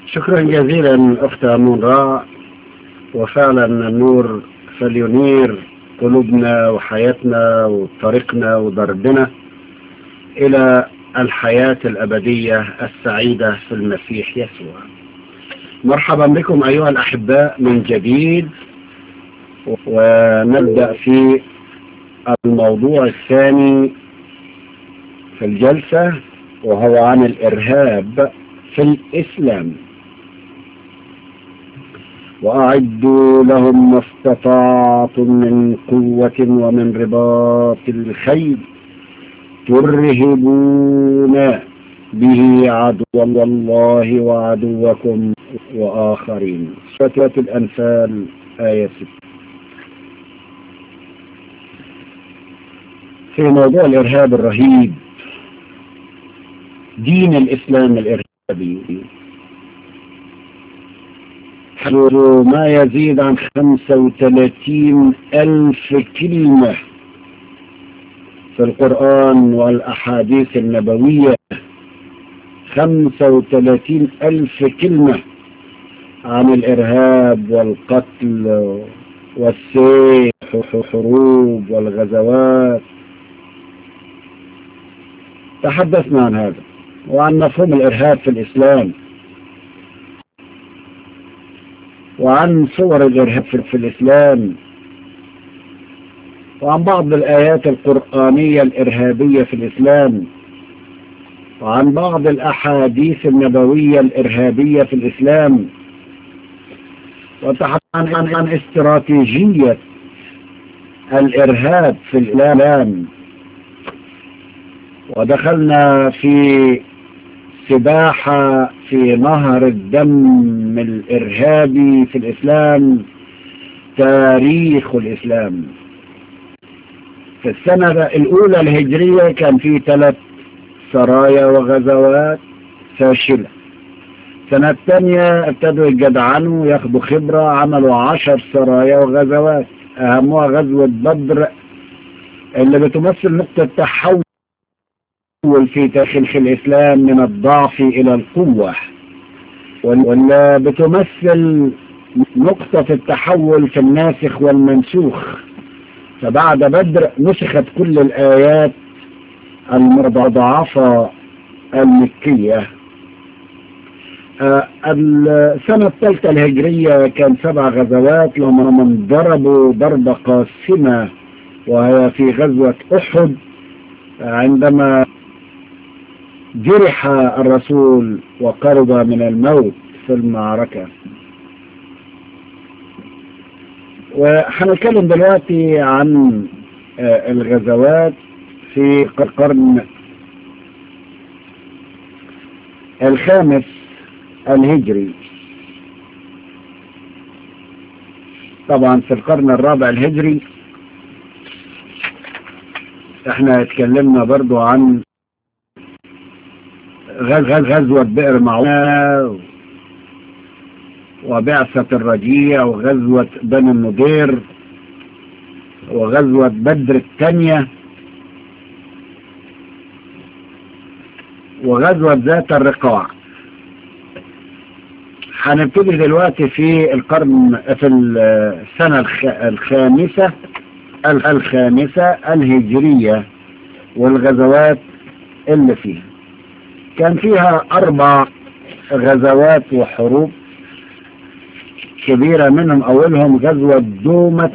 شكرا جزيلا أخت أمون راء. وفعلا النور فلينير قلوبنا وحياتنا وطريقنا ودربنا إلى الحياة الأبدية السعيدة في المسيح يسوع. مرحبا بكم أيها الأحباء من جديد، ونبدأ في الموضوع الثاني في الجلسة، وهو عن الإرهاب في الإسلام. وأعدوا لهم ما استطعتم من قوة ومن رباط الخيل ترهبون به عدو الله وعدوكم وآخرين. سورة الأنفال آية 6. في موضوع الإرهاب الرهيب، دين الإسلام الإرهابي ما يزيد عن 35,000 كلمة في القرآن والأحاديث النبوية. 35,000 كلمة عن الإرهاب والقتل والسيف والحروب والغزوات. تحدثنا عن هذا وعن مفهوم الإرهاب في الإسلام، وعن صور الإرهاب في الإسلام، وعن بعض الآيات القرآنية الإرهابية في الإسلام، وعن بعض الأحاديث النبوية الإرهابية في الإسلام، وتحدثنا عن استراتيجية الإرهاب في الإسلام، ودخلنا في سباحة في نهر الدم الإرهابي في الإسلام، تاريخ الإسلام. في السنة الأولى الهجرية كان في 3 سرايا وغزوات فاشلة. السنة الثانية ابتدوا يجدعنوا ياخدوا خبرة، عملوا 10 سرايا وغزوات، أهمها غزوة بدر اللي بتمثل نقطة تحول في تاريخ الإسلام من الضعف إلى القوة، واللي بتمثل نقطة التحول في الناسخ والمنسوخ. فبعد بدر نسخت كل الآيات المضاعفة المكية. السنة الثالثة الهجرية كان 7 غزوات، لما ضربوا ضربة قاسمة، وهي في غزوة أحد عندما جرح الرسول وقرب من الموت في المعركة. وحنتكلم دلوقتي عن الغزوات في القرن الخامس الهجري. طبعا في القرن الرابع الهجري احنا اتكلمنا برضو عن غزوة بئر معونة وبعثة الرجيع وغزوة بني النضير وغزوة بدر الثانية وغزوة ذات الرقاع. هنبتدي دلوقتي في السنة الخامسة الهجرية والغزوات اللي فيها. كان فيها 4 غزوات وحروب كبيرة، منهم أولهم غزوة دومة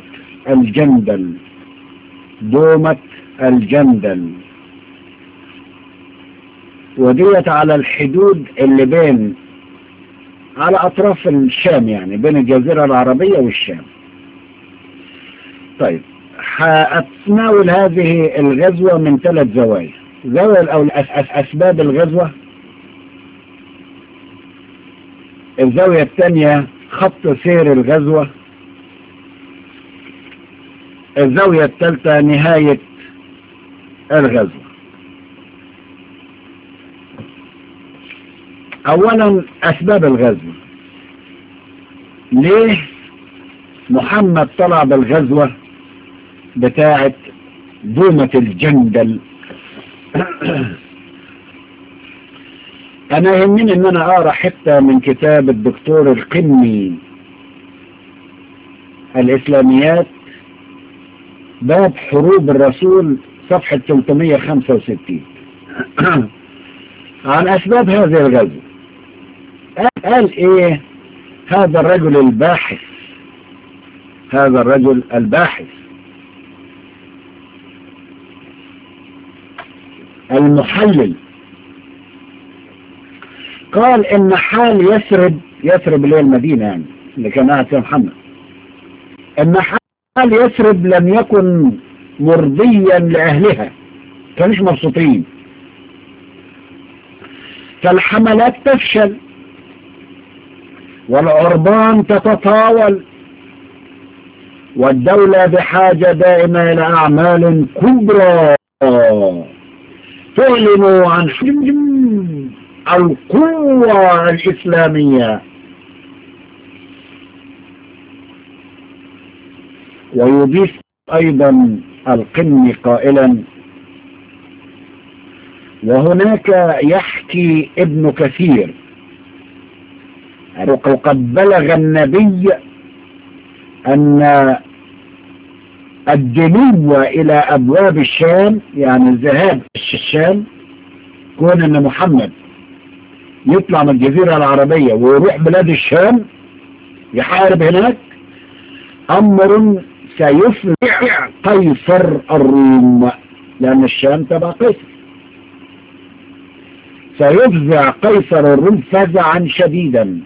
الجندل. وديت على الحدود اللي بين على أطراف الشام، يعني بين الجزيرة العربية والشام. طيب، هأتناول هذه الغزوة من 3 زوايا. زاوية الأول أسباب الغزوة، الزاوية الثانية خط سير الغزوة، الزاوية الثالثة نهاية الغزوة. أولا أسباب الغزوة. ليه محمد طلع بالغزوة بتاعة دومة الجندل؟ أنا يهمني إن أنا أقرأ حتة من كتاب الدكتور القني الإسلاميات باب حروب الرسول صفحة 365 عن أسباب هذا الغزو. قال إيه هذا الرجل الباحث المحلل، قال إن حال يثرب اللي هي المدينة يعني اللي كان قاعد فيها محمد، إن حال يثرب لم يكن مرضيا لأهلها، كانوش مبسوطين، فالحملات تفشل والعربان تتطاول، والدولة بحاجة دائمة إلى أعمال كبرى تعلن عن حجم القوة الإسلامية. ويضيف أيضا القني قائلا: وهناك يحكي ابن كثير وقد بلغ النبي أن الدنو إلى أبواب الشام، يعني الذهاب الشام، كون أن محمد يطلع من الجزيرة العربية ويروح بلاد الشام يحارب هناك، أمر سيفزع قيصر الروم، لأن الشام تبع قيصر، سيفزع قيصر الروم فزعا شديدا.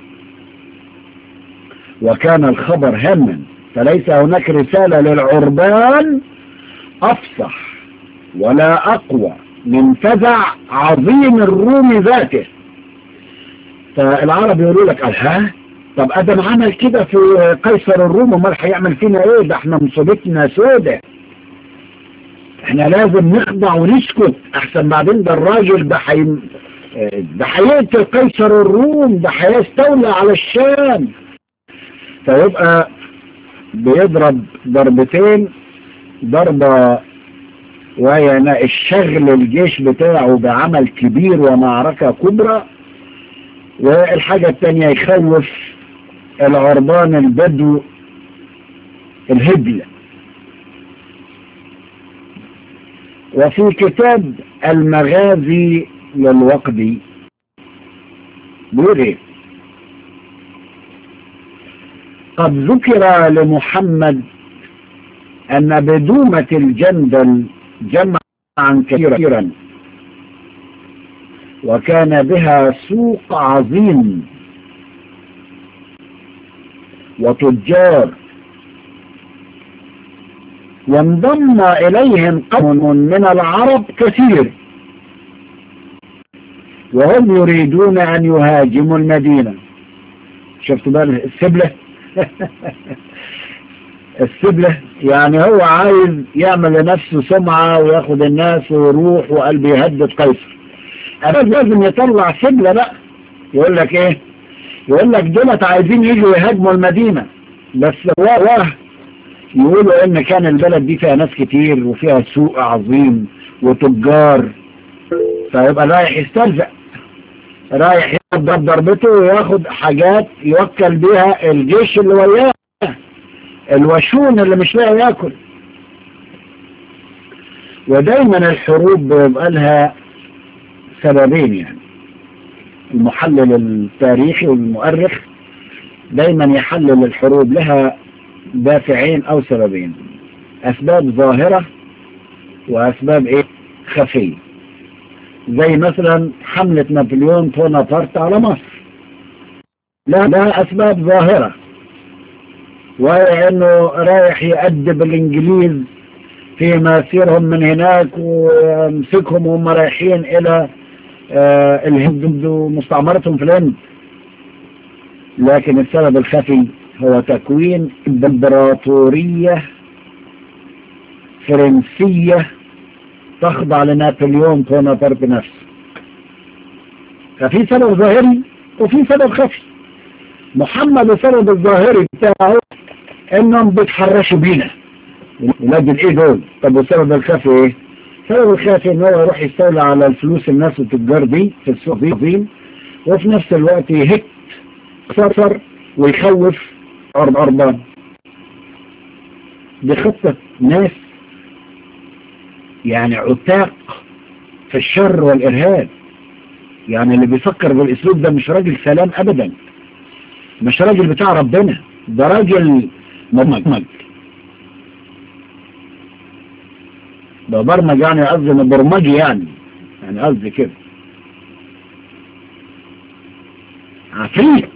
وكان الخبر هاما، فليس هناك رسالة للعربان أفصح ولا أقوى من فزع عظيم الروم ذاته. فالعرب يقولوا لك ها طب ادم عمل كده في قيصر الروم، امال هيعمل فينا ايه؟ ده احنا مصيبتنا سودة، احنا لازم نخضع ونسكت احسن، بعدين ده الراجل ده هيقتل قيصر الروم، ده هيستولى على الشام. فيبقى بيضرب ضربتين، ضربة وهي الشغل الجيش بتاعه بعمل كبير ومعركة كبرى، والحاجة الثانية يخوف العربان البدو الهبل. وفي كتاب المغازي للوقدي بيقول ايه: قد ذكر لمحمد أن بدومة الجندل جمعا كثيرا، وكان بها سوق عظيم وتجار، وانضم إليهم قوم من العرب كثير، وهم يريدون أن يهاجموا المدينة. شفتوا بقى السبلة السبلة يعني هو عايز يعمل لنفسه سمعة وياخد الناس ويروح وقلب يهدد قيصر. أبدا لازم يطلع سبلة بقى، يقول لك ايه؟ يقول لك دولت عايزين يجوا يهاجموا المدينة، بس يقولوا ان كان البلد دي فيها ناس كتير وفيها سوق عظيم وتجار، فيبقى رايح يستلزق، رايح يضرب ضربته وياخد حاجات يوكل بيها الجيش اللي وياه، الوشون اللي مش لاقي ياكل. ودايما الحروب بيبقى لها سببين، يعني المحلل التاريخي والمؤرخ دايما يحلل الحروب لها دافعين او سببين، اسباب ظاهرة واسباب ايه خفية، زي مثلا حملة نابليون بونابرت على مصر، لها اسباب ظاهرة، وهي انه رايح يأدب الانجليز في مسيرهم من هناك ويمسكهم وهم رايحين الى الهند ومستعمرتهم في الهند. لكن السبب الخفي هو تكوين امبراطورية فرنسية تخضع لنابليون بونابرت نفسه. ففي سبب ظاهري وفي سبب خفي. محمد السبب الظاهري بتاعه انهم بيتحرشوا بينا، ولاد الايه دول. طب والسبب الخفي ايه؟ السبب الخفي ان هو يروح يستولى على الفلوس الناس والتجار دي في السوق دي، وفي نفس الوقت يهك صرصر ويخوف أربان. دي خطة ناس يعني عتاق في الشر والإرهاب. يعني اللي بيفكر بالأسلوب ده مش راجل سلام أبدا، مش راجل بتاع ربنا، ده راجل مبرمج. ده برمج يعني قصدي برمجي يعني قصدي كده عفريت.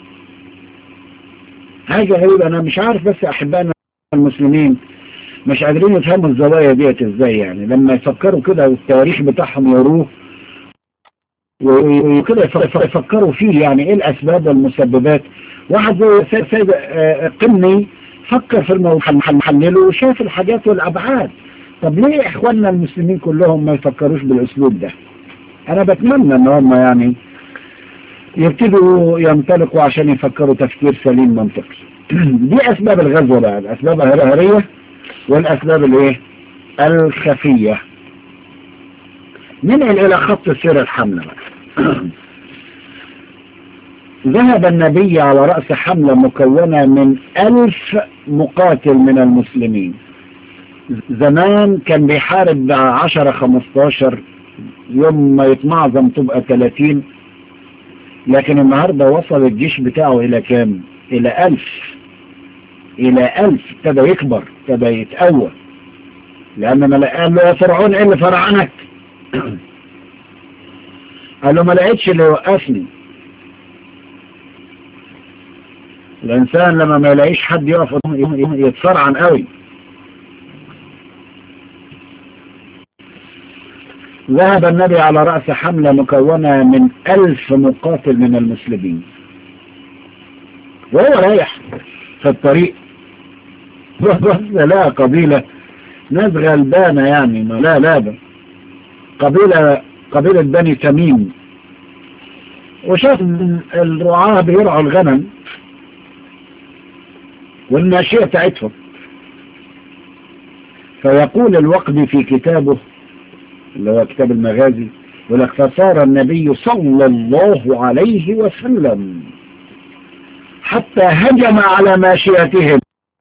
حاجة غريبة. أنا مش عارف بس أحبائنا المسلمين مش قادرين يفهموا الزوايا ديت ازاي، يعني لما يفكروا كده والتاريخ بتاعهم يروه وكده يفكروا فيه يعني ايه الاسباب والمسببات. واحد زي سيد قمني فكر في الموضوع محلله وشاف الحاجات والابعاد. طب ليه اخواننا المسلمين كلهم ما يفكروش بالاسلوب ده؟ انا بتمنى ان هم يعني يبتدوا ينطلقوا عشان يفكروا تفكير سليم منطقي. دي اسباب الغزو بقى، الاسباب الهرهرية والاسباب الايه الخفية. ننقل الى خط سير الحملة بقى. ذهب النبي على رأس حملة مكونة من 1000 مقاتل من المسلمين. زمان كان بيحارب 10-15، يوم ما يتمعظم تبقى 30، لكن النهاردة وصل الجيش بتاعه الى كام؟ الى 1000. ابتدى يكبر، ابتدى يتقوى. لأن ما قال له يا فرعون ايه اللي فرعنك؟ قال له ما لقيتش اللي يوقفني. الإنسان لما ما يلاقيش حد يقف يتفرعن قوي. ذهب النبي على رأس حملة مكونة من 1000 مقاتل من المسلمين، وهو رايح في الطريق بس لا قبيلة ناس غلبانة يعني لا قبيلة بني تميم، وشاف الرعاة بيرعوا الغنم والماشية بتاعتهم. فيقول الوقدي في كتابه اللي هو كتاب المغازي، ولك فصار النبي صلى الله عليه وسلم حتى هجم على ماشيتهم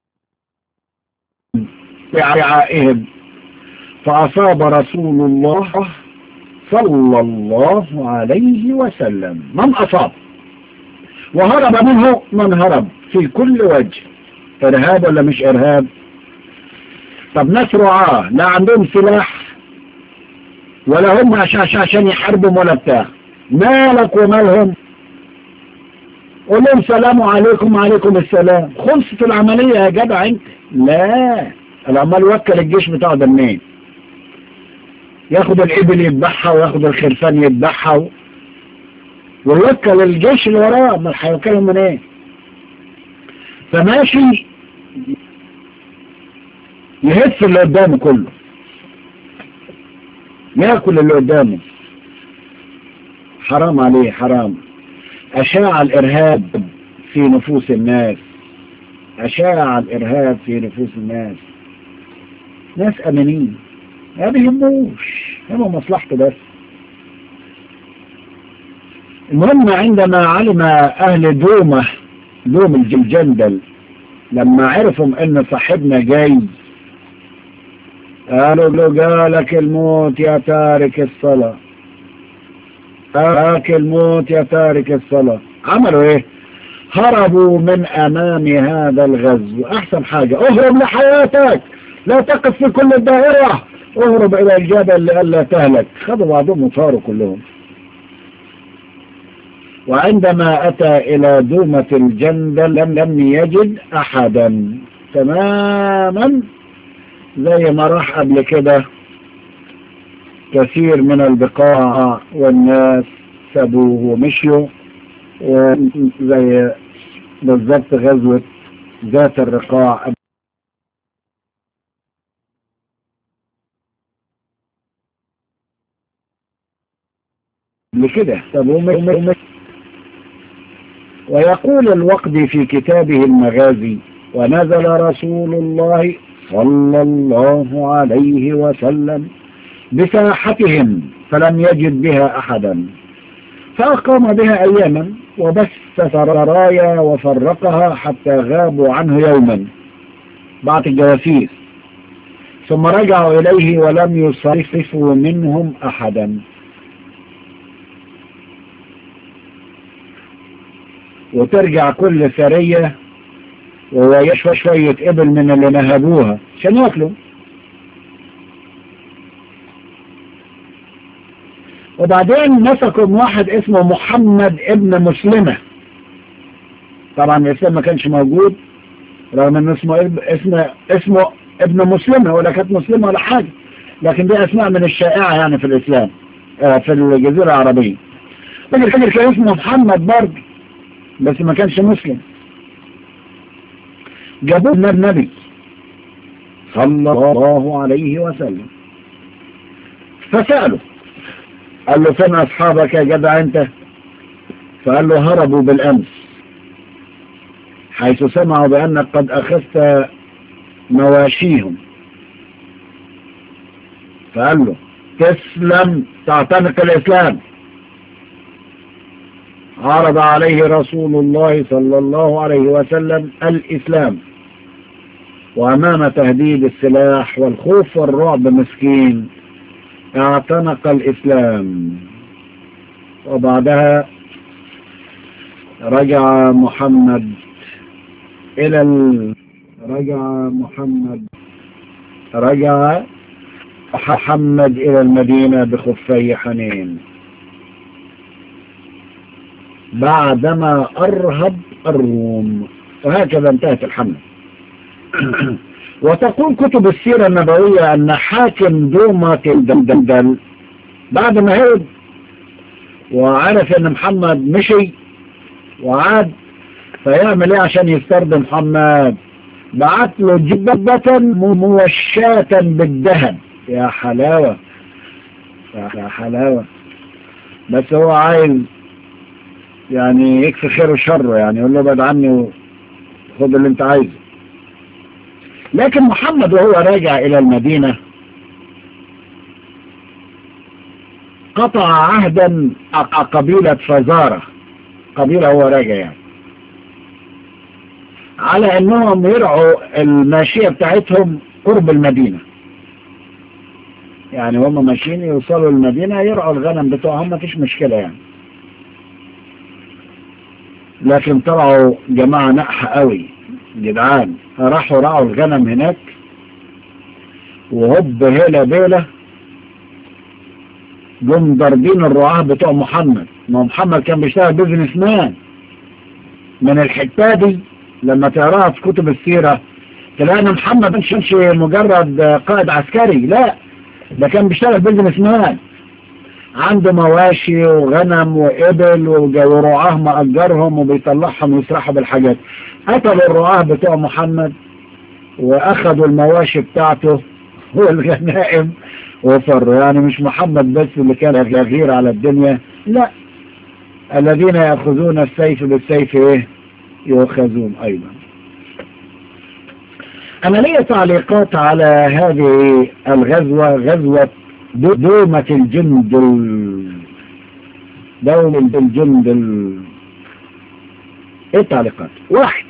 برعائهم، فأصاب رسول الله صلى الله عليه وسلم من أصاب، وهرب منه من هرب في كل وجه. إرهاب ولا مش إرهاب؟ طب ناس رعاة لا عندهم سلاح ولا هم عشان يحاربهم ولا بتاع، مالك ومالهم؟ قول لهم سلام عليكم وعليكم السلام، خلصت العملية يا جدع انت. لا، العمال وكل الجيش بتاعه ده منين؟ ياخد الإبل يذبحها وياخد الخرفان يذبحها ويوكل الجيش اللي وراه، ما هيوكلهم من ايه؟ فماشي يهف اللي قدامه كله، ياكل اللي قدامه. حرام عليه، حرام. أشاع الإرهاب في نفوس الناس، أشاع الإرهاب في نفوس الناس. ناس أمنين ما بيهموش، هم مصلحته بس. المهم عندما علم أهل دوم الجندل لما عرفوا ان صاحبنا جاي، قالوا له جالك الموت يا تارك الصلاة، جالك الموت يا تارك الصلاة. عملوا ايه؟ هربوا من امام هذا الغزو. احسن حاجة اهرب لحياتك، لا تقف في كل الدائرة، اهرب الى الجبل لئلا تهلك. خذوا بعضهم وطاروا كلهم. وعندما أتى إلى دومة الجندل لم يجد أحدا تماما، زي ما راح قبل كده كثير من البقاع والناس سابوه ومشيوا، وزي بالضبط غزوة ذات الرقاع قبل كده سابوه. ويقول الوقدي في كتابه المغازي: ونزل رسول الله صلى الله عليه وسلم بساحتهم فلم يجد بها أحدا، فأقام بها أياما وبث سرايا وفرقها حتى غابوا عنه يوما بعد الجواسيس، ثم رجعوا إليه ولم يصرفوا منهم أحدا. وترجع كل سرية وهو يشوى شوية إبل من اللي نهبوها عشان يأكلوا. وبعدين مسكوا واحد اسمه محمد ابن مسلمة. طبعا الإسلام ما كانش موجود رغم أنه اسمه ابن مسلمة، ولا كانت مسلمة ولا حاجة، لكن دي أسماء من الشائعة يعني في الإسلام في الجزيرة العربية. لكن كان اسمه محمد برضه بس ما كانش مسلم. جابوه النبي صلى الله عليه وسلم فسأله، قال له فين أصحابك يا جدع أنت؟ فقال له هربوا بالأمس حيث سمعوا بأنك قد أخذت مواشيهم. فقال له تسلم تعتنق الإسلام. عرض عليه رسول الله صلى الله عليه وسلم الإسلام، وأمام تهديد السلاح والخوف والرعب مسكين اعتنق الإسلام. وبعدها رجع محمد إلى المدينة بخفي حنين بعدما أرهب الروم. وهكذا انتهت الحملة. وتقول كتب السيرة النبوية أن حاكم دومة الدلدل بعد ما هرب وعرف أن محمد مشي وعاد، فيعمل ايه عشان يسترد محمد؟ بعت له جبة موشاة بالذهب. يا حلاوة يا حلاوة. بس هو عايز يعني يكفي خير وشره، يعني يقول له بعد عني وخد اللي انت عايزه. لكن محمد وهو راجع الى المدينة قطع عهدا مع قبيلة فزارة، قبيلة هو راجع يعني، على انهم يرعوا الماشية بتاعتهم قرب المدينة. يعني هم ماشيين يوصلوا المدينة يرعوا الغنم بتوعهم، ما فيش مشكلة يعني. لكن طلعوا جماعة نقحة قوي جدعان، راحوا رعوا الغنم هناك وهب هيلة بيلة جم ضاربين الرعاة بتوع محمد. ما محمد كان بيشتغل بيزنس مان من الحتة دي. لما تقراها في كتب السيرة تلاقي ان محمد ما كانش مجرد قائد عسكري، لا ده كان بيشتغل بيزنس مان، عنده مواشي وغنم وإبل ورعاه مأجرهم وبيطلعهم ويسرحوا بالحاجات. قتلوا الرعاه بتوع محمد وأخذوا المواشي بتاعته والغنائم وفروا. يعني مش محمد بس اللي كان غير على الدنيا، لا، الذين يأخذون السيف بالسيف ايه يؤخذون أيضا. أنا لي تعليقات على هذه الغزوة، غزوة دومة الجندل. ايه التعليقات؟ واحد،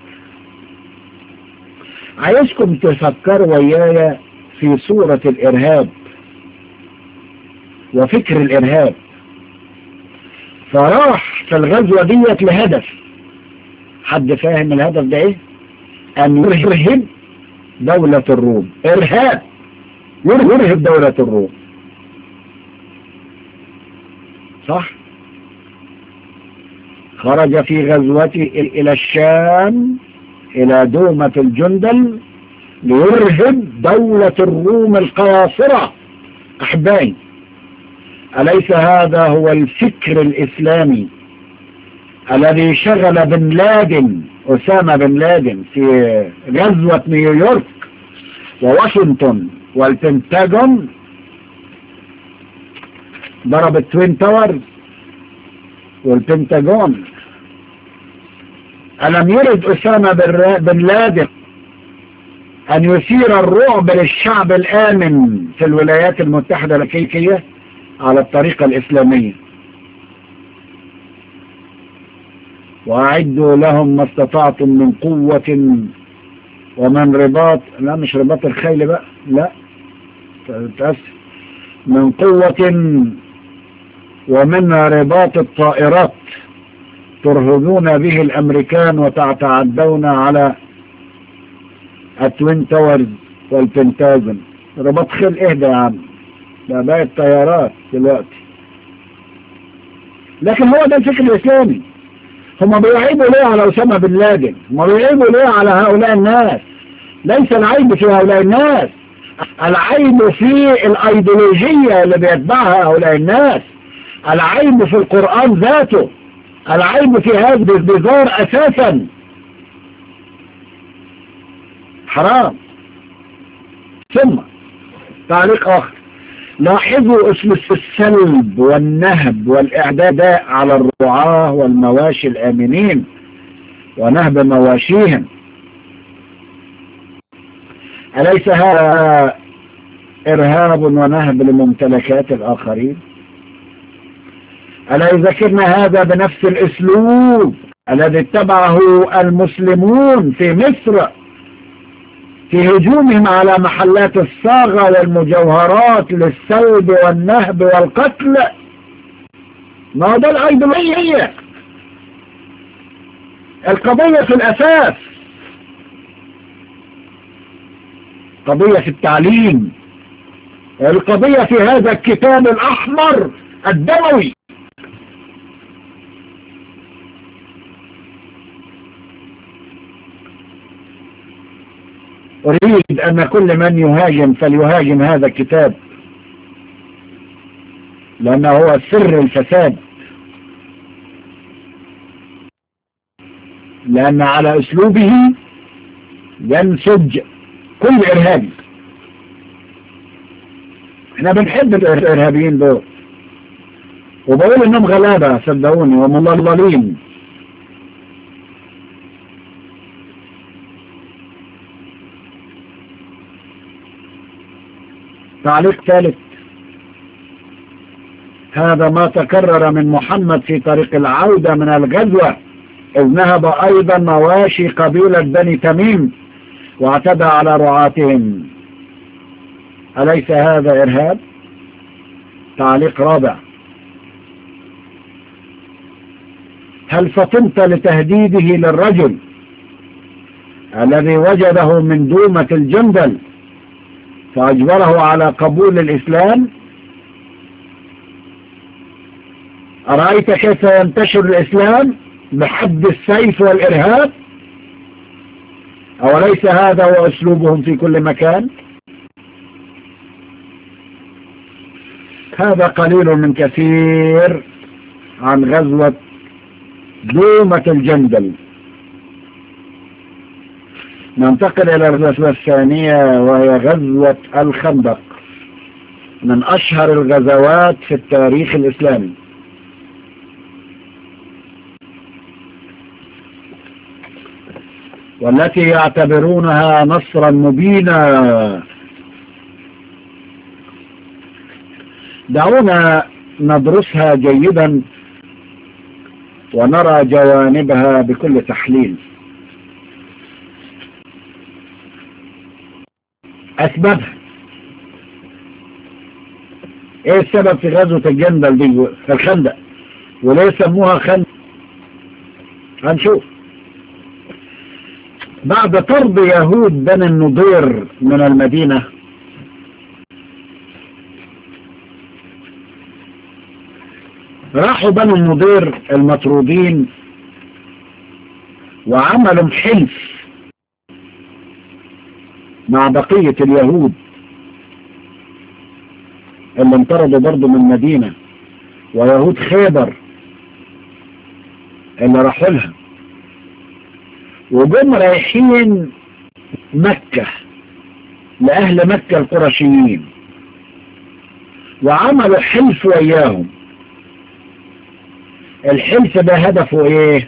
عايزكم تفكروا ويايا في صورة الإرهاب وفكر الإرهاب. فراح في الغزوة ديت لهدف، حد فاهم الهدف ده ايه؟ أن يرهب دولة الروم. إرهاب، يرهب دولة الروم، صح؟ خرج في غزوته إلى الشام إلى دومة الجندل ليرهب دولة الروم القياصرة. أحبائي، أليس هذا هو الفكر الإسلامي الذي شغل بن لادن، أسامة بن لادن، في غزوة نيويورك وواشنطن والبنتاغون؟ ضرب التوين تاورز والبنتاغون. ألم يرد أسامة بن لادن أن يثير الرعب للشعب الآمن في الولايات المتحدة الأمريكية على الطريقة الإسلامية؟ وأعدوا لهم ما استطعتم من قوة ومن رباط، لا مش رباط الخيل بقى، لا تأسف، من قوة ومن رباط الطائرات ترهبون به الأمريكان وتتعدون على التوين تاورز والبنتاجون. رباط خيل اهدى يا عم، ده باقي الطيارات دلوقتي. لكن هو ده الفكر الإسلامي. هم بيعيبوا ليه على أسامة بن لادن؟ هم بيعيبوا ليه على هؤلاء الناس؟ ليس العيب في هؤلاء الناس، العيب في الأيديولوجية اللي بيتبعها هؤلاء الناس، العيب في القرآن ذاته، العيب في هذا البذار أساسا. حرام. ثم تعليق آخر، لاحظوا اسم السلب والنهب والإعداداء على الرعاة والمواشي الآمنين ونهب مواشيهم. أليس هذا إرهاب ونهب لممتلكات الآخرين؟ ألا يذكرنا هذا بنفس الأسلوب الذي اتبعه المسلمون في مصر في هجومهم على محلات الصاغة والمجوهرات للسلب والنهب والقتل؟ ما هو ده الأيديولوجية. القضية في الأساس قضية في التعليم، القضية في هذا الكتاب الأحمر الدموي. أريد أن كل من يهاجم فليهاجم هذا الكتاب، لأنه هو سر الفساد، لأن على أسلوبه ينسج كل إرهابي. احنا بنحب الإرهابيين دول، وبقول إنهم غلابة صدقوني ومضللين. تعليق ثالث، هذا ما تكرر من محمد في طريق العودة من الغزوة، إذ نهب أيضا مواشي قبيلة بني تميم واعتدى على رعاتهم. أليس هذا إرهاب؟ تعليق رابع، هل فطنت لتهديده للرجل الذي وجده من دومة الجندل فأجبره على قبول الإسلام؟ أرأيت كيف ينتشر الإسلام بحد السيف والإرهاب؟ أوليس هذا هو أسلوبهم في كل مكان؟ هذا قليل من كثير عن غزوة دومة الجندل. ننتقل إلى الغزوة الثانية وهي غزوة الخندق، من أشهر الغزوات في التاريخ الإسلامي. والتي يعتبرونها نصرا مبينا. دعونا ندرسها جيدا ونرى جوانبها بكل تحليل. أسبابها ايه؟ السبب في غزوة الجندل دي في الخندق، وليه سموها خندق؟ هنشوف. بعد طرد يهود بني النضير من المدينة، راحوا بني النضير المطرودين وعملوا حلف مع بقية اليهود اللي انطردوا برضو من المدينة، ويهود خيبر اللي راحوا لها، وجم رايحين مكة لأهل مكة القرشيين، وعملوا حلف وياهم. الحلف ده هدفه ايه؟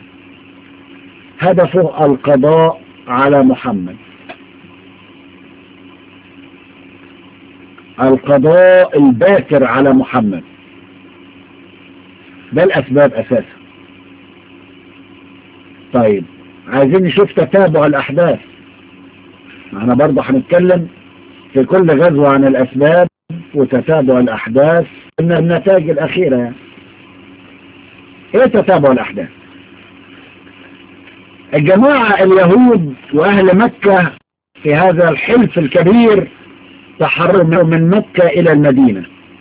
هدفه القضاء على محمد، القضاء الباكر على محمد. ده الأسباب أساسا. طيب عايزين نشوف تتابع الأحداث. احنا برضه هنتكلم في كل غزوة عن الأسباب وتتابع الأحداث من النتائج الأخيرة يعني. ايه تتابع الأحداث؟ الجماعة اليهود وأهل مكة في هذا الحلف الكبير تحرروا من مكة إلى المدينة.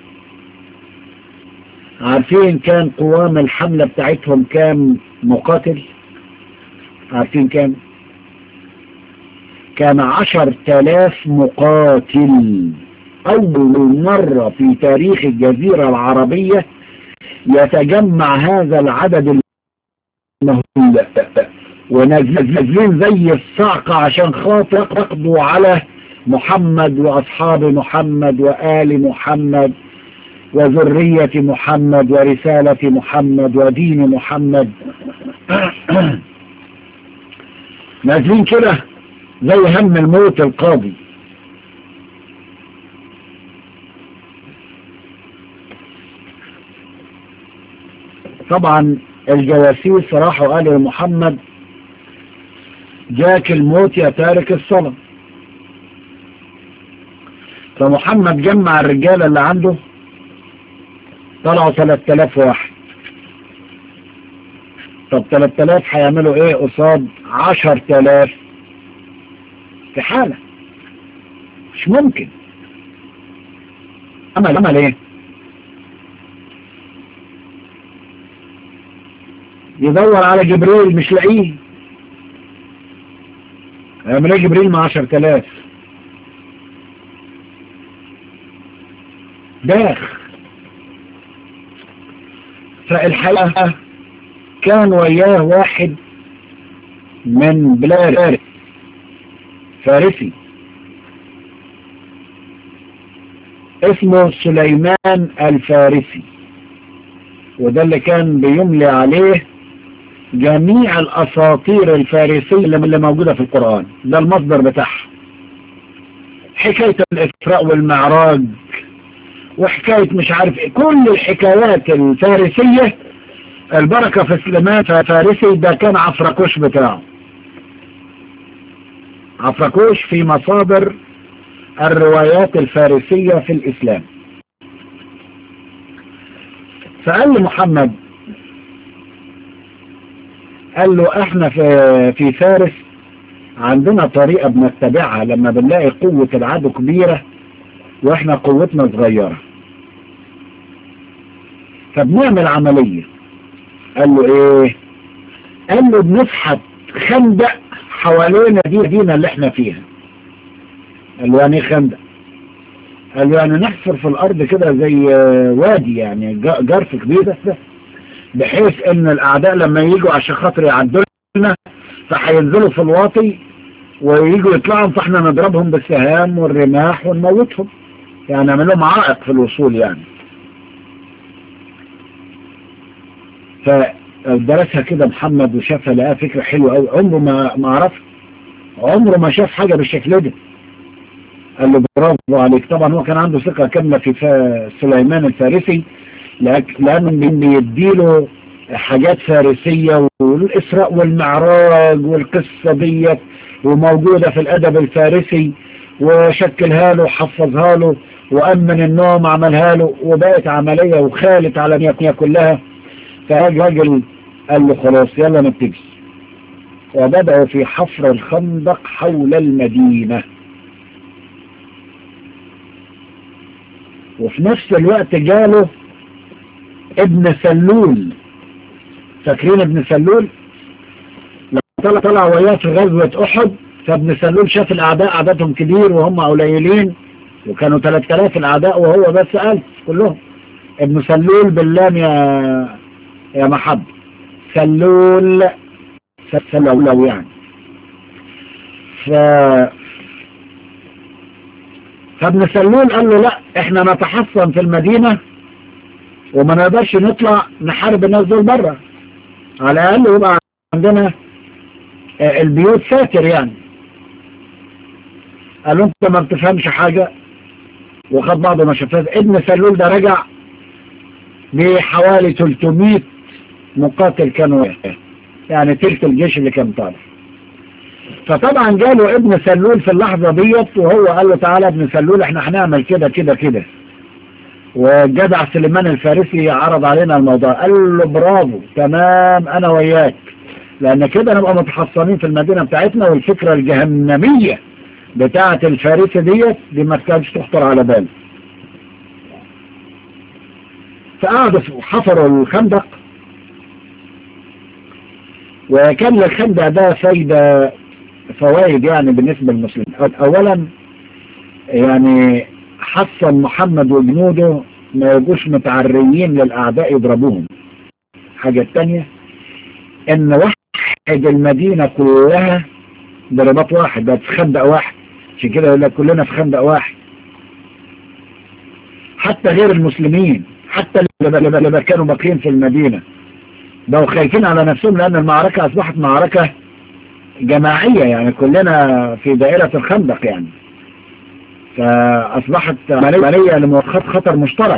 عارفين كان قوام الحملة بتاعتهم كام مقاتل؟ عارفين كام؟ كان 10,000 مقاتل. أول مرة في تاريخ الجزيرة العربية يتجمع هذا العدد المهول ونازلين زي الصعقة عشان خاطر يقضوا على محمد وأصحاب محمد وآل محمد وذرية محمد ورسالة محمد ودين محمد. نازلين كده زي هم الموت القاضي. طبعا الجواسيس راحوا قالوا لمحمد جاك الموت يا تارك الصلاة. فمحمد جمع الرجالة اللي عنده، طلعوا 3000 واحد. طب 3000 هيعملوا ايه قصاد 10,000 في حالة؟ مش ممكن. عمل ايه؟ يدور على جبريل مش لاقيه. يعمل ايه جبريل مع 10,000؟ داخ. فالحقيقة كان وياه واحد من بلاد فارسي اسمه سليمان الفارسي، وده اللي كان بيملي عليه جميع الأساطير الفارسية اللي موجودة في القرآن. ده المصدر بتاعها. حكاية الإسراء والمعراج وحكاية مش عارف ايه، كل الحكايات الفارسية البركة في سليمان فارسي. ده كان عفركوش بتاعه. عفركوش في مصادر الروايات الفارسية في الإسلام. فقال لمحمد، قال له احنا في فارس عندنا طريقة بنتبعها لما بنلاقي قوة العدو كبيرة واحنا قوتنا صغيرة، فبنعمل عملية. قال له ايه؟ قال له بنفحت خندق حوالين المدينة اللي احنا فيها. قال له يعني ايه خندق؟ قال له يعني نحفر في الارض كده زي وادي، يعني جرف كبير ده، بحيث ان الاعداء لما يجوا عشان خاطر يعدوا لنا فهينزلوا في الواطي ويجوا يطلعوا، فاحنا نضربهم بالسهام والرماح ونموتهم، يعني نعمل لهم عائق في الوصول يعني. فدرسها كده محمد وشافها، لقاها فكرة حلوة قوي. عمره ما عرف، عمره ما شاف حاجة بالشكل ده. قال له برافو عليك. طبعا هو كان عنده ثقة كاملة في سليمان الفارسي، لأنه بيديله حاجات فارسية والإسراء والمعراج والقصة ديت وموجودة في الأدب الفارسي، وشكلها له وحفظها له وأمن النوم عملها له، وبقت عملية وخالت على نيتها كلها. فالراجل قال له خلاص يلا نبتدي. وبدأوا في حفر الخندق حول المدينة. وفي نفس الوقت جاله ابن سلول. فاكرين ابن سلول؟ لما طلع وياه في غزوة أحد، فابن سلول شاف الأعداء عددهم كبير وهم قليلين، وكانوا 3000 الأعداء وهو بس 1000 كلهم. ابن سلول باللام يا محب، سلول سلولو يعني. فابن سلول قال له لا، احنا نتحصن في المدينة وما نقدرش نطلع نحارب الناس دول بره، على الاقل يبقى عندنا البيوت ساتر يعني. قال له انت ما بتفهمش حاجة، وخد بعضه ما شافهاش. ابن سلول ده رجع بحوالي 300 مقاتل كانوا يعني تلت الجيش اللي كان طالع. فطبعا جاله ابن سلول في اللحظة ديت، وهو قال له تعالى ابن سلول احنا هنعمل كده كده كده. والجدع سليمان الفارسي عرض علينا الموضوع، قال له برافو تمام انا وياك، لان كده نبقى متحصنين في المدينة بتاعتنا، والفكرة الجهنمية بتاعة الفارسي دي ما كانش تخطر على باله. فقعدوا حفروا الخندق، وكان للخندق ده فوائد يعني بالنسبة للمسلمين. اولا يعني حصن محمد وجنوده ما يبقوش متعريين للاعداء يضربوهم. حاجة التانية ان وحد المدينة كلها ضربات واحد، ده في خندق واحد، عشان كده يقول لك كلنا في خندق واحد. حتى غير المسلمين، حتى اللي كانوا باقيين في المدينة بقوا خايفين على نفسهم، لان المعركة اصبحت معركة جماعية، يعني كلنا في دائرة الخندق يعني، فاصبحت عملية لمواجهة خطر مشترك.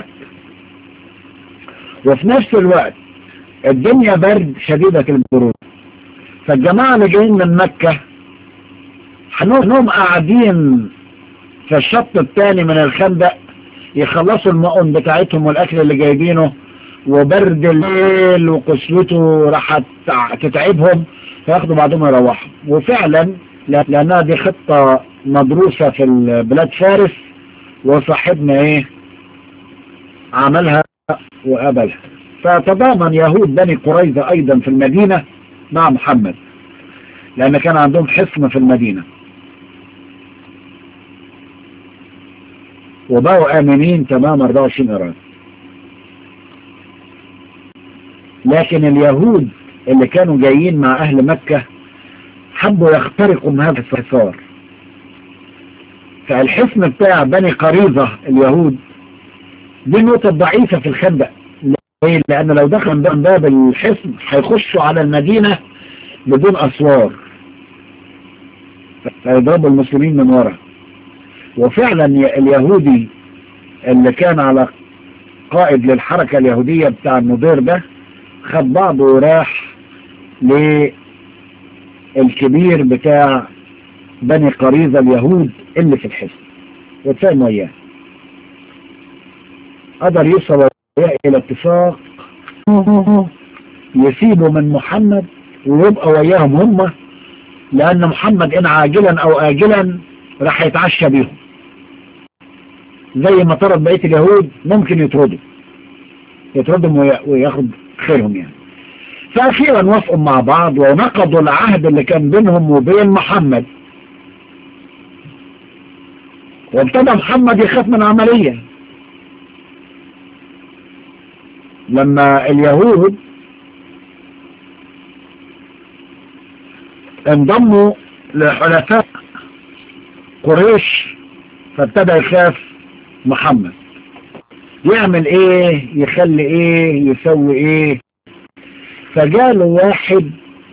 وفي نفس الوقت الدنيا برد شديدة البرود، فالجماعة اللي جايين من مكة هنهم قاعدين في الشط الثاني من الخندق يخلصوا المؤن بتاعتهم والاكل اللي جايبينه، وبرد الليل وقسوته راح تتعبهم، فياخدوا بعضهم يروحوا. وفعلا لانها دي خطة مدروسة في بلاد فارس، وصاحبنا عملها وقبلها. فتضامن يهود بني قريظة ايضا في المدينة مع محمد، لان كان عندهم حصن في المدينة، وبقوا امنين تمام 24 قرار. لكن اليهود اللي كانوا جايين مع اهل مكة حبوا يخترقوا من هذا الحصار. فالحصن بتاع بني قريظة اليهود دي نقطة ضعيفة في الخندق، لان لو دخلوا من باب الحصن هيخشوا على المدينة بدون اسوار، فيضربوا المسلمين من ورا. وفعلا اليهودي اللي كان على قائد للحركة اليهودية بتاع النضير ده خد بعضه وراح للكبير بتاع بني قريظة اليهود اللي في الحصن، واتفاهم وياه، قدر يوصل الى اتفاق يسيبوا من محمد ويبقى وياهم هم، لان محمد ان عاجلا او اجلا راح يتعشى بيهم، زي ما طرد بقية اليهود ممكن يطردهم وياخد خيرهم يعني. فاخيرا وافقوا مع بعض ونقضوا العهد اللي كان بينهم وبين محمد، وابتدى محمد يخاف من عملية. لما اليهود انضموا لحلفاء قريش فابتدى يخاف محمد، يعمل ايه، يخلي ايه، يسوي ايه. فجاله واحد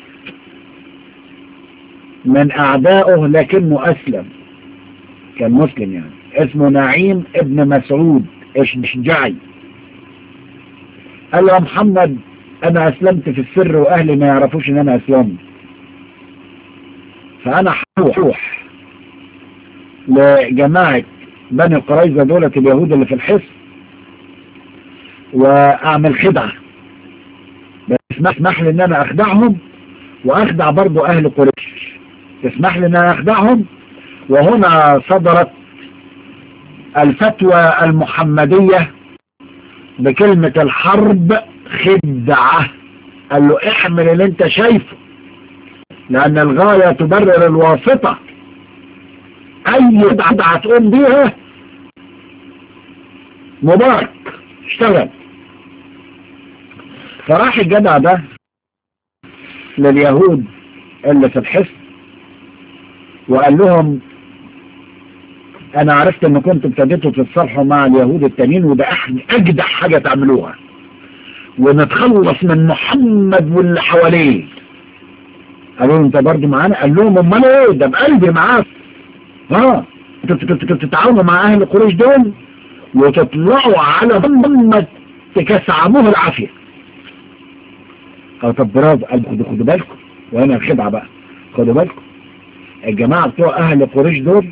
من اعدائه لكنه اسلم، كان مسلم يعني، اسمه نعيم ابن مسعود الشجعي. قال له يا محمد انا اسلمت في السر واهلي ما يعرفوش ان انا اسلمت، فانا هروح لجماعة بني قريظة دولة اليهود اللي في الحصن واعمل خدعة، بس اسمح لي ان انا اخدعهم واخدع برضو اهل قريش، اسمح لي ان انا اخدعهم. وهنا صدرت الفتوى المحمدية بكلمة الحرب خدعة. قال له احمل اللي انت شايفه، لان الغاية تبرر الواسطة، اي خدعة تقوم بيها مبارك اشتغل. فراح الجدع ده لليهود اللي في الحصن وقال لهم انا عرفت ان كنتم ابتديتوا تتصالحوا مع اليهود التانيين، وده اجدع حاجة تعملوها ونتخلص من محمد واللي حواليه. قالوا انت برضو معانا؟ قال لهم امال ايه، ده بقلبي معاك. انتوا تتعاونوا مع اهل قريش دول وتطلعوا على محمد تكسعموه العافية. أو طب برافو، خدوا بالكم، وهنا الخدعة بقى، خدوا بالكم الجماعة بتوع أهل قريش دول،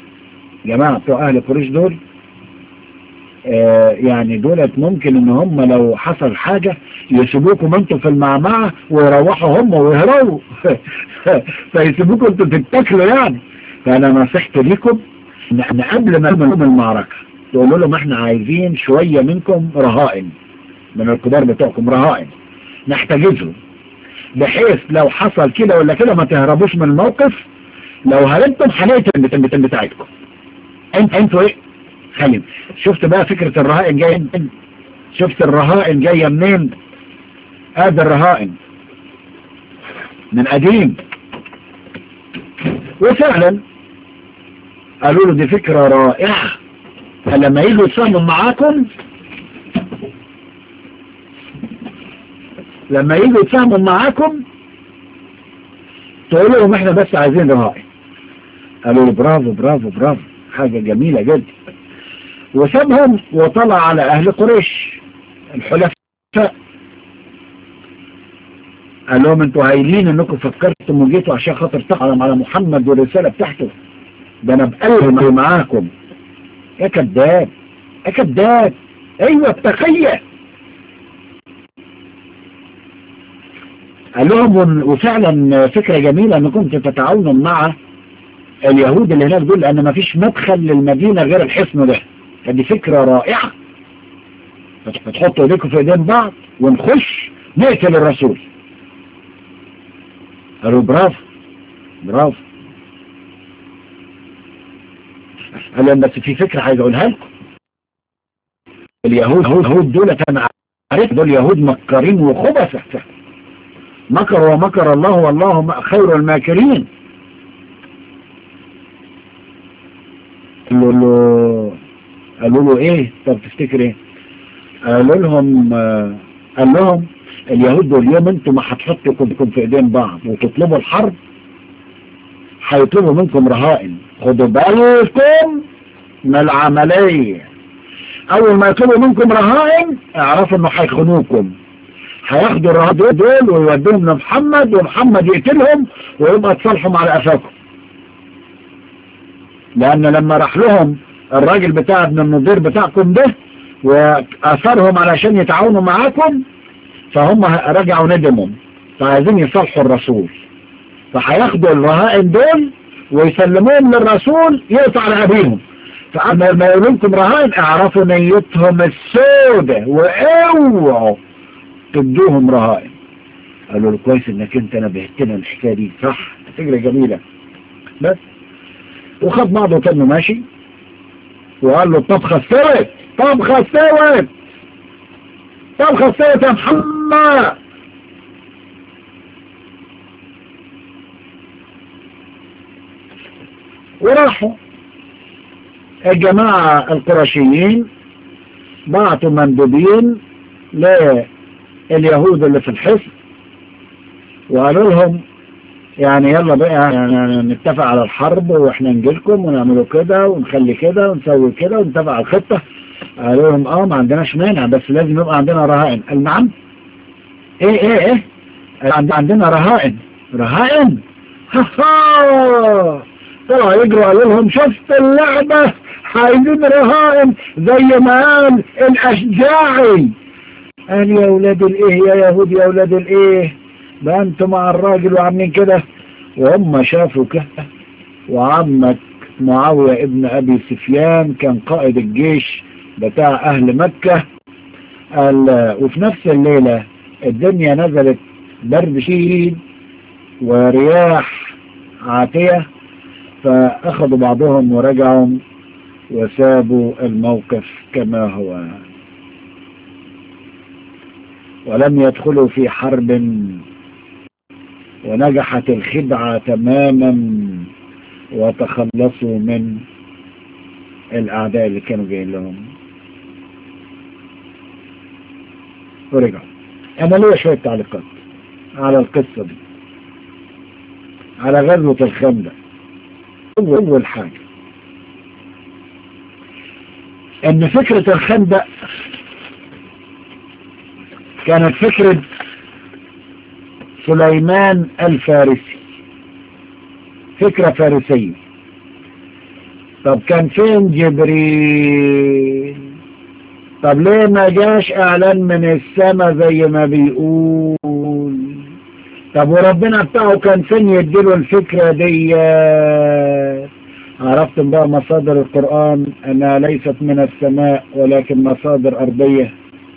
يعني دولت ممكن ان هم لو حصل حاجة يسيبوكم انتوا في المعمعة ويروحوا هم ويهربوا فيسيبوكم انتوا تتاكلوا يعني. فانا نصيحتي ليكم ان قبل ما نعمل المعركة تقولوا لهم احنا عايزين شوية منكم رهائن، من الكبار بتوعكم رهائن نحتجزهم، بحيث لو حصل كده ولا كده ما تهربوش من الموقف، لو هربتم هنقتل البتن بتاعتكم انتوا ايه. خلينا شفت بقى فكرة الرهائن جاية منين؟ شفت الرهائن جاية منين؟ هذا الرهائن من قديم، وفعلا قالوا له دي فكرة رائعة، فلما يجوا يتفاهموا معاكم، تقولوا لهم احنا بس عايزين رهائن. قالوا له برافو برافو برافو، حاجة جميلة جدا. وسابهم وطلع على أهل قريش الحلفاء، قال لهم انتوا هايلين انكم فكرتم وجيتوا عشان خاطر تقعدوا على محمد والرسالة بتاعته، ده انا بقلب معاكم. يا كذاب يا كذاب، ايوه التقية. قال لهم وفعلا فكرة جميلة انكم تتعاونوا مع اليهود اللي هناك دول، لان مفيش مدخل للمدينة غير الحصن ده، فدي فكرة رائعة. فتحطوا ايديكم في ايدين بعض ونخش نقتل الرسول. قالوا برافو برافو. قال لهم بس في فكرة عايز اقولها لكم، اليهود دول انا عارف دول يهود مكرين وخبثة، مكر ومكر الله والله خير الماكرين. قالوا له ايه؟ طب تفتكر ايه؟ قال لهم اليهود دول اليوم انتم ما هتحطوا في ايدين بعض وتطلبوا الحرب، هيطلبوا منكم رهائن، خدوا بالكم من العملية. اول ما يطلبوا منكم رهائن اعرفوا انه هيخونوكم، هياخدوا الرهائن دول ويودوهم لمحمد، ومحمد يقتلهم ويبقى تصالحوا على قفاكم. لان لما راح لهم الراجل بتاع ابن النضير بتاعكم ده واثرهم علشان يتعاونوا معاكم، فهم رجعوا ندمهم، فعايزين يصالحوا الرسول، فهياخدوا الرهائن دول ويسلموهم للرسول يقطع رقابيهم. فأما ما يقولوا لكم رهائن اعرفوا نيتهم السودة واوعوا تدوهم رهائن. قالوا له كويس انك انت نبهتنا الحكايه دي، صح فكره جميله. بس وخد بعضه وكانه ماشي وقال له الطبخه استوت، طبخه استوت، طبخه استوت يا محمد. وراحوا الجماعة القرشيين بعتوا مندوبين لليهود اللي في الحصن وقالوا لهم يعني يلا بقى يعني نتفق على الحرب واحنا نجيلكم ونعملوا كده ونخلي كده ونسوي كده ونتفق على الخطة. قالوا لهم ما عندناش مانع، بس لازم يبقى عندنا رهائن. قال نعم ايه عندنا رهائن طلعوا يجروا قالوا لهم شفت اللعبة، عايزين رهائن زي ما قال الأشجاعي. قال يا ولاد الايه يا يهود، يا ولاد الايه، ده انتوا مع الراجل وعاملين كده. وهم شافوا كده، وعمك معاوية ابن ابي سفيان كان قائد الجيش بتاع اهل مكة. قال وفي نفس الليلة الدنيا نزلت برد شديد ورياح عاتية، فأخذوا بعضهم ورجعوا وسابوا الموقف كما هو، ولم يدخلوا في حرب، ونجحت الخدعة تماما وتخلصوا من الأعداء اللي كانوا جايين لهم ورجعوا. أنا ليه شوية تعليقات على القصة دي، على غزوة الخندق. أول حاجة ان فكرة الخندق كانت فكرة سليمان الفارسي، فكرة فارسية. طب كان فين جبريل؟ طب ليه ما جاش اعلان من السماء زي ما بيقول؟ طب وربنا بتاعه كان فين يديله الفكرة دي؟ عرفتم بقى مصادر القرآن انها ليست من السماء ولكن مصادر ارضية،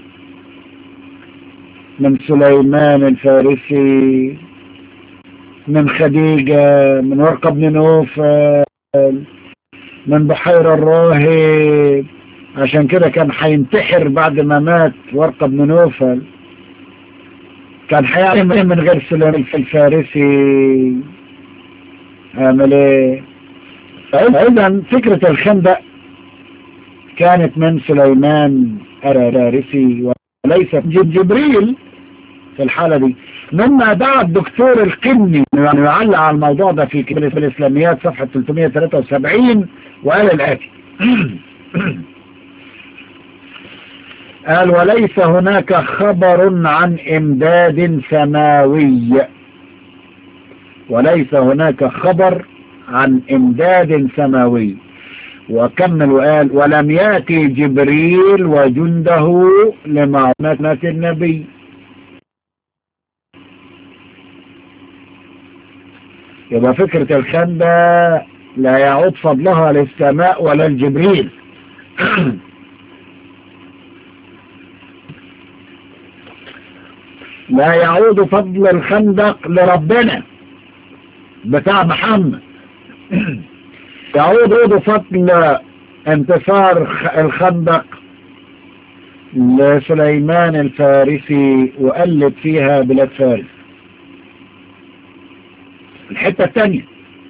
من سليمان الفارسي، من خديجة، من ورقة بن نوفل، من بحير الراهب. عشان كده كان هينتحر بعد ما مات ورقة بن نوفل، كان هيعمل من غير سليمان الفارسي. عمل ايه؟ فإذا فكرة الخندق كانت من سليمان الفارسي وليست جبريل في الحالة دي. مما دعا الدكتور القني يعني يعلق على الموضوع ده في كتاب الإسلاميات صفحة 373 وقال الآتي: قال: وليس هناك خبر عن إمداد سماوي، وليس هناك خبر عن إمداد سماوي. وكمل وقال: ولم يأتي جبريل وجنده لمعونة النبي. يبقى فكرة الخندق لا يعود فضلها للسماء ولا الجبريل. لا يعود فضل الخندق لربنا بتاع محمد، يعود فضل انتصار الخندق لسليمان الفارسي وقلب فيها بلاد فارس. الحتة الثانية: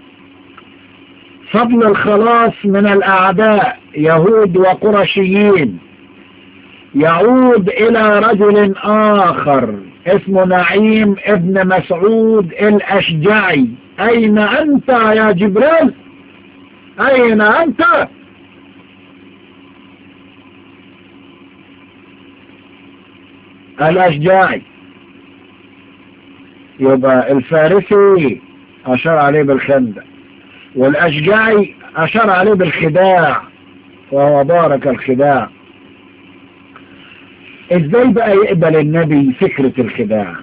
فضل الخلاص من الأعداء يهود وقرشيين يعود إلى رجل آخر اسمه نعيم ابن مسعود الأشجعي. أين أنت يا جبريل؟ أين أنت؟ الأشجعي. يبقى الفارسي أشار عليه بالخندق، والأشجعي أشار عليه بالخداع، وهو بارك الخداع. ازاي بقى يقبل النبي فكرة الخداع؟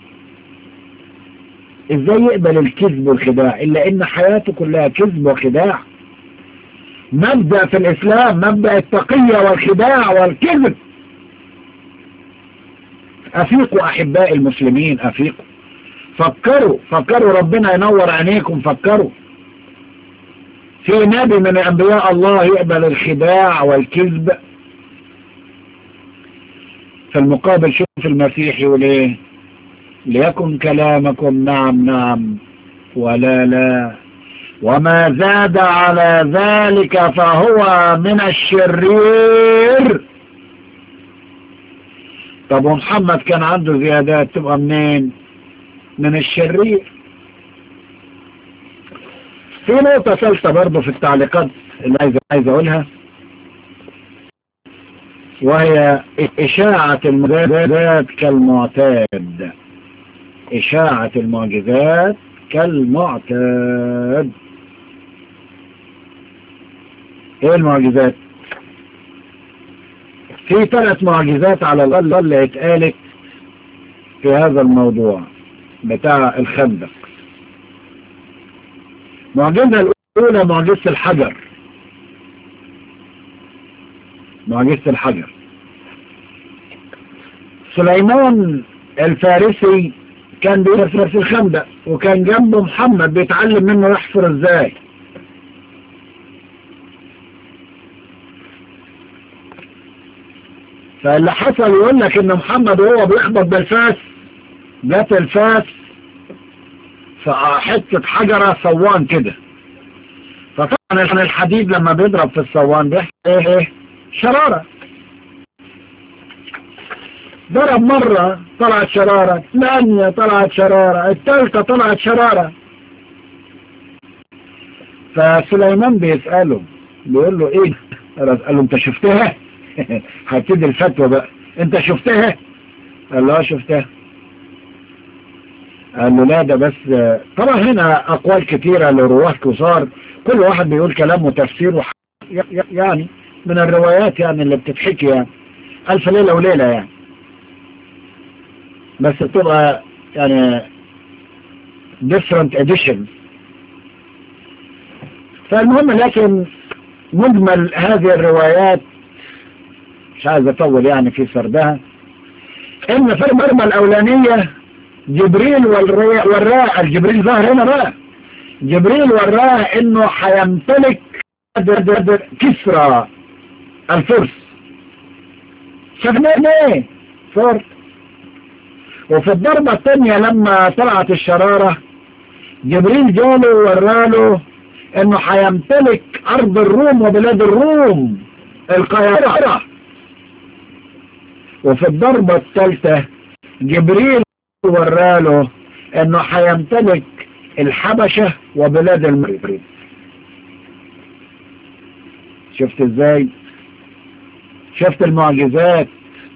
ازاي يقبل الكذب والخداع الا ان حياته كلها كذب وخداع؟ مبدأ في الاسلام مبدأ التقية والخداع والكذب. افيقوا احباء المسلمين، افيقوا، فكروا ربنا ينور عينيكم. فكروا في نبي من انبياء الله يقبل الخداع والكذب؟ في المقابل شوف المسيح يقول ايه: ليكن كلامكم نعم نعم ولا لا، وما زاد على ذلك فهو من الشرير. طب ومحمد كان عنده زيادات، تبقى منين؟ من الشرير. في نقطة ثالثة برضه في التعليقات اللي عايز اقولها، وهي إشاعة المعجزات كالمعتاد. إشاعة المعجزات كالمعتاد. إيه المعجزات؟ في 3 معجزات على الأقل اللي اتقالت في هذا الموضوع بتاع الخندق. المعجزة الأولى معجزة الحجر. معجزة الحجر. سليمان الفارسي كان بيحفر في الخندق، وكان جنبه محمد بيتعلم منه يحفر ازاي. فاللي حصل يقول لك ان محمد وهو بيخبط بالفاس جات الفاس فحتة حجرة صوان كده. فطبعا الحديد لما بيضرب في الصوان بيحصل ايه؟ شرارة. ضرب مرة طلعت شرارة، 8 طلعت شرارة، 3 طلعت شرارة. فسليمان بيسأله بيقول له ايه؟ قال له: انت شفتها؟ هبتدي الفتوى بقى. انت شفتها؟ قال له: شفتها. قال له لا ده بس. طبعا هنا أقوال كثيرة لرواه كثار، كل واحد بيقول كلام وتفسير يعني من الروايات يعني اللي بتتحكي يعني ألف ليلة وليلة يعني، بس بتبقى يعني different editions. فالمهم لكن مجمل هذه الروايات مش عايز اطول يعني في سردها، ان في المرمى الاولانية جبريل وراه، جبريل ظهر هنا بقى، جبريل وراه انه هيمتلك كسرى الفرس. شفنا ايه فرس. وفي الضربة الثانية لما طلعت الشرارة جبريل جاله وراله انه هيمتلك ارض الروم وبلاد الروم القاهرة. وفي الضربة الثالثة جبريل وراله انه هيمتلك الحبشة وبلاد المغرب. شفت ازاي؟ شفت المعجزات.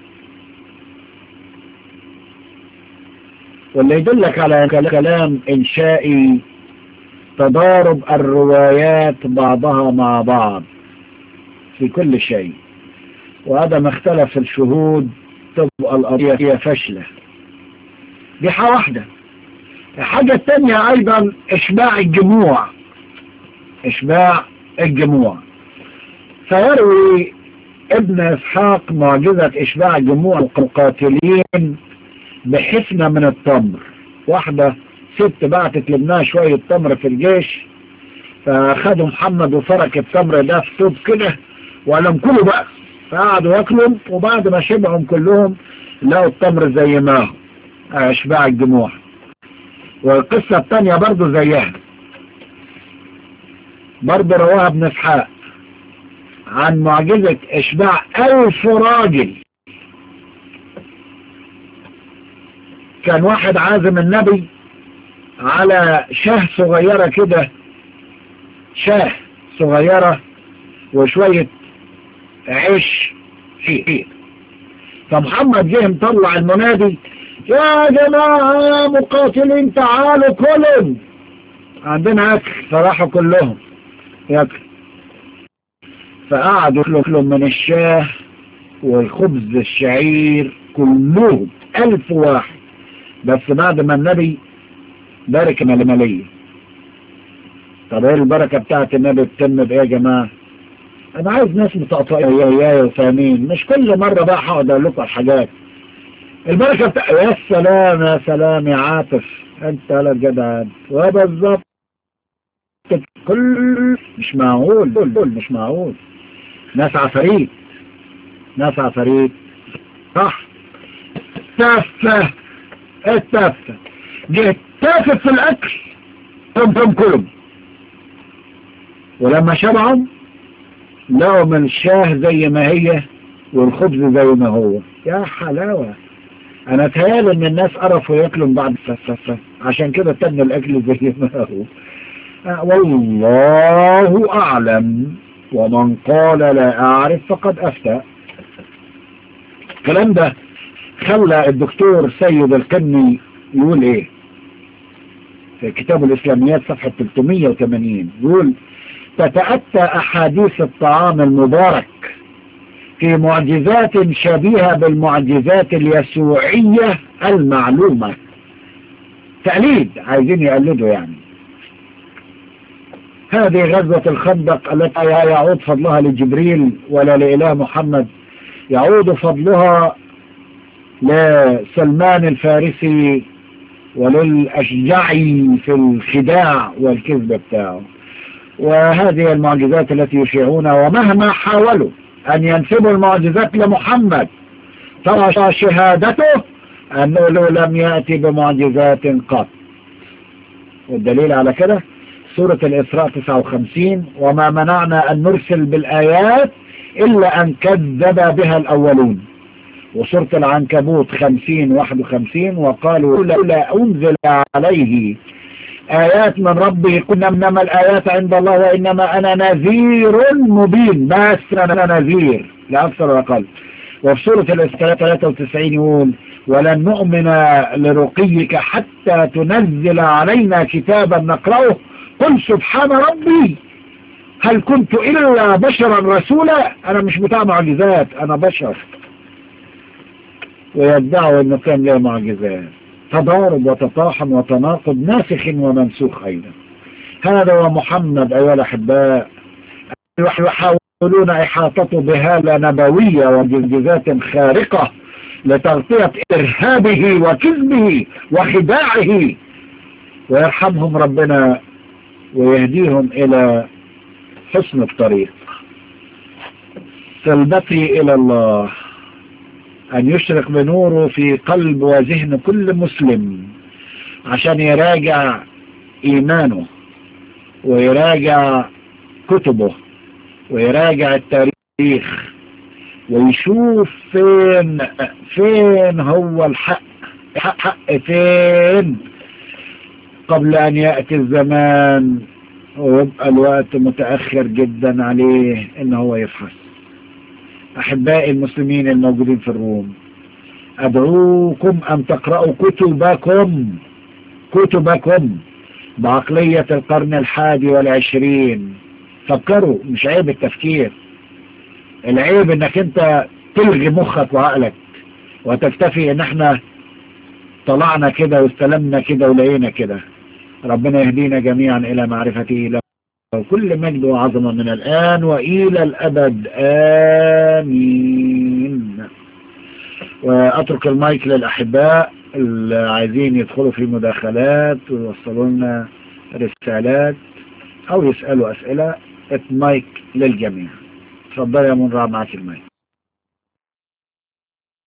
واللي يدلك على كلام انشائي تضارب الروايات بعضها مع بعض في كل شيء، وهذا ما اختلف الشهود تبقى القضية فاشلة. دي حاجة واحدة. الحاجة الثانية ايضا اشباع الجموع، اشباع الجموع. فيروي ابن اسحاق معجزة اشباع الجموع القاتلين بحفنة من التمر. واحدة ست بعتت لابنها شوية تمر في الجيش، فاخدوا محمد وفرك التمر ده في طوب كده وقال لهم كلوا بقى، فقعدوا ياكلوا، وبعد ما شبعهم كلهم لقوا التمر زي ما هو، اشباع الجموع. والقصة الثانية برضو زيها، برضو رواها ابن اسحاق عن معجزة اشباع 1000 راجل. كان واحد عازم النبي على شاه صغيرة كده، شاه صغيرة وشوية عيش فيه. فمحمد جه مطلع المنادي: يا جماعة يا مقاتلين تعالوا كلهم، عندنا اكل. فراحوا كلهم ياكل، فقعدوا ياكلوا من الشاه والخبز الشعير كلهم 1000 واحد، بس بعد ما النبي بارك المالية. طب ايه البركة بتاعت النبي بتتم بايه يا جماعة؟ انا عايز ناس متقطعين وفاهمين، مش كل مرة بقى هقعد اقول لكم الحاجات. البركة يا سلام يا سلام يا عاطف، انت لا جدع وبالظبط. كل مش معقول، مش معقول. ناس عفاريت، ناس عفاريت صح. تافه التافه جه تافه في الاكل تم كلهم، ولما شبعهم لقوا من الشاه زي ما هي والخبز زي ما هو. يا حلاوة. انا اتهيال ان الناس قرفوا ياكلوا بعد فسفة، عشان كده تم الاكل زي ما هو. والله اعلم، ومن قال لا اعرف فقد افتى. الكلام ده خلى الدكتور سيد القني يقول ايه في كتاب الاسلاميات صفحة 380؟ يقول: تتأتى احاديث الطعام المبارك في معجزات شبيهة بالمعجزات اليسوعية المعلومة. تقليد، عايزين يقلدوا يعني. هذه غزوة الخندق التي لا يعود فضلها لجبريل ولا لإله محمد، يعود فضلها لسلمان الفارسي وللأشجعي في الخداع والكذب بتاعه. وهذه المعجزات التي يشيعونها، ومهما حاولوا أن ينسبوا المعجزات لمحمد ترى شهادته أنه لم يأتي بمعجزات قط. والدليل على كده سورة الإسراء 59: وما منعنا أن نرسل بالآيات إلا أن كذب بها الأولون. وسورة العنكبوت 50:51: وقالوا لولا أنزل عليه آيات من ربه قلنا إنما الآيات عند الله وإنما أنا نذير مبين. بس أنا نذير لا أكثر ولا أقل. وفي سورة الإسراء 93 يقول: ولن نؤمن لرقيك حتى تنزل علينا كتابا نقرأه. قل سبحان ربي هل كنت إلا بشرا رسولا. أنا مش بتاع معجزات، أنا بشر. ويدعوا أنه كان له معجزات. تضارب وتطاحن وتناقض، ناسخ ومنسوخ أيضا. هذا هو محمد أيها الأحباء. يحاولون إحاطته بهالة نبوية ومعجزات خارقة لتغطية إرهابه وكذبه وخداعه. ويرحمهم ربنا ويهديهم إلى حسن الطريق. طلبتي إلى الله أن يشرق بنوره في قلب وذهن كل مسلم عشان يراجع إيمانه ويراجع كتبه ويراجع التاريخ ويشوف فين هو الحق فين قبل أن يأتي الزمان ويبقى الوقت متأخر جدا عليه إن هو يفحص. أحبائي المسلمين الموجودين في الروم، أدعوكم أن تقرأوا كتبكم بعقلية القرن 21. فكروا، مش عيب التفكير، العيب انك انت تلغي مخك وعقلك وتكتفي ان احنا طلعنا كده واستلمنا كده ولقينا كده. ربنا يهدينا جميعا الى معرفته له وكل مجد وعظمة من الآن وإلى الأبد، آمين. وأترك المايك للأحباء اللي عايزين يدخلوا في مداخلات ويوصلوا لنا رسالات أو يسألوا أسئلة. المايك للجميع. تفضل يا منرع، معك المايك.